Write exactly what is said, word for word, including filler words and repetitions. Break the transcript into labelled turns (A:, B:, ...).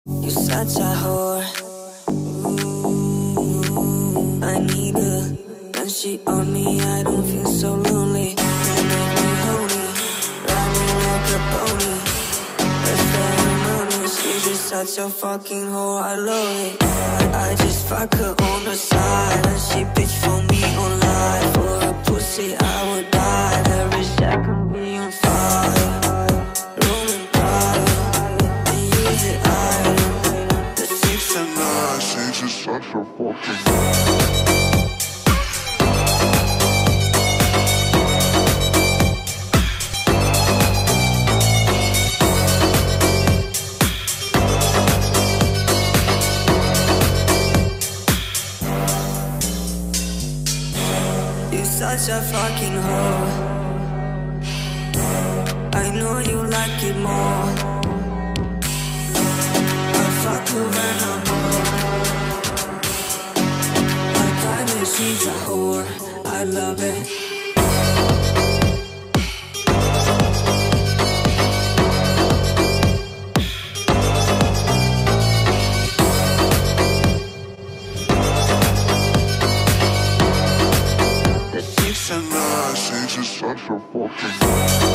A: You're such a whore. Ooh, I need her. When she on me, I don't feel so lonely. You make me holy, ride me like a pony. That's ceremonious. You're just such a fucking whore. I love it. I, I just fuck her on the side, and she bitch for me online. For a pussy, I would die. Every second be on fire. Rolling pride, and use it iron. The six and nine, she's just such a fucking such a fucking hoe. I know you like it more. I fuck her when I'm bored. My diamond, she's a whore. I love it. She's just such a fucking